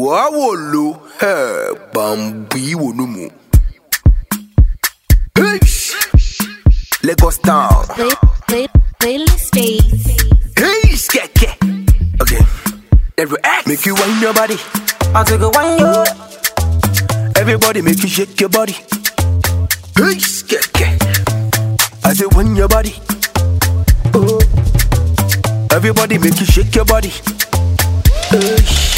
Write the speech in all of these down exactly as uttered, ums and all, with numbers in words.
Wawolo, hey, Bambi Wonumu. Hey, Lagos Town. Play, play, playlist space. Hey, skeke. Okay, every act make you wind your body. I take a wine yo. Everybody make you shake your body. Hey, skeke. I say wind your body. Oh. Everybody make you shake your body. Hey.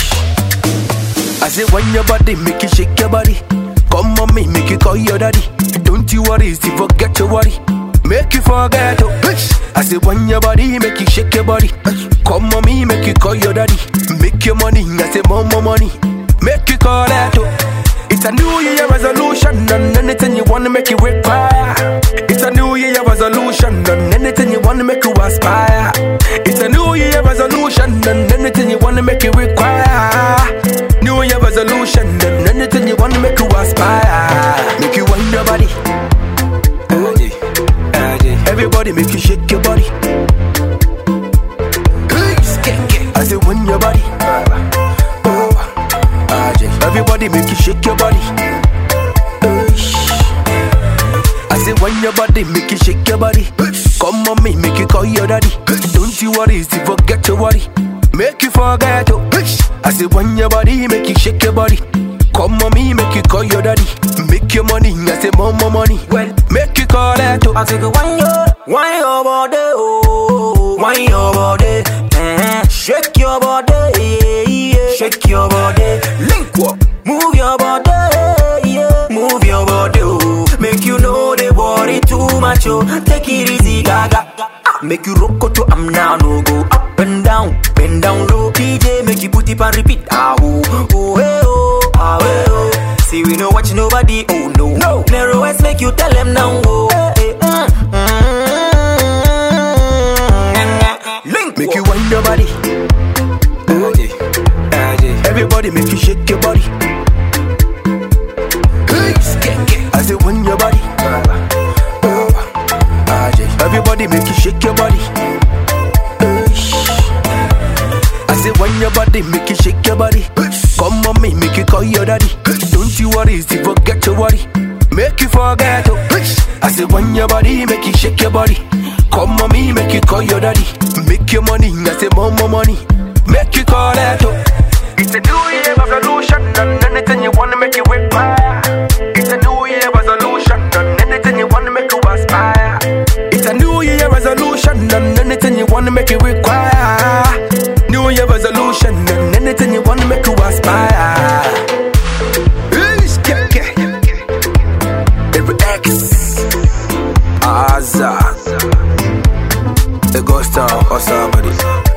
I say wind your body, make you shake your body. Come on me, make you call your daddy. Don't you worry, see forget your worry. Make you forget, oh. I say wind your body, make you shake your body. Come on me, make you call your daddy. Make your money, I say more, more money. Make you call that, oh. It's a new year resolution, and anything you wanna make you require. It's a new year resolution, and anything you wanna make you aspire. It's a new year resolution, and anything you wanna make you require. New year resolution, and anything you wanna make you aspire. Make you wind your body. Everybody make you shake your body. I say wind your body. Everybody make you shake your body. I say wind your body, make you shake your body. Come on me, make you call your daddy. Don't you worry, see forget your worry. Make you forget, oh. I say wind your body, make you shake your body. Come on me, make you call your daddy. Make your money, I say more, more money. Well, make you call that, oh. I take a wine yo. Wine your body, oh. Wine your body. Eh. Shake your body, yeah, yeah. Shake your body. Link up. Move your body, yeah. Move your body, oh. Make you know they worry too much, oh. Take it easy, gaga. Make you rock to I'm now, no go up and down, bend down low. D J make you put it and repeat. Ah oh, oh hey oh, ah hey oh. See we no watch nobody, oh no. No. Narrow eyes make you tell them now, oh. Hey, mm, mm, Link make you wind your body. Everybody make you shake your body. I say wind your body. Everybody make you shake your body. I say wind your body, make you shake your body. Come on me, make you call your daddy. Don't you worry, see forget your worry. Make you forget, oh. I say wind your body, make you shake your body. Come on me, make you call your daddy. Make your money, I say more, more money. Make you call that, oh. It's a new year resolution, and anything you wanna make you require. It's a new year resolution, and anything you wanna make you aspire. It's a new year resolution, and anything you wanna make you require. New year resolution, and anything you wanna make you aspire. Every X, Azza, the ghost town or somebody.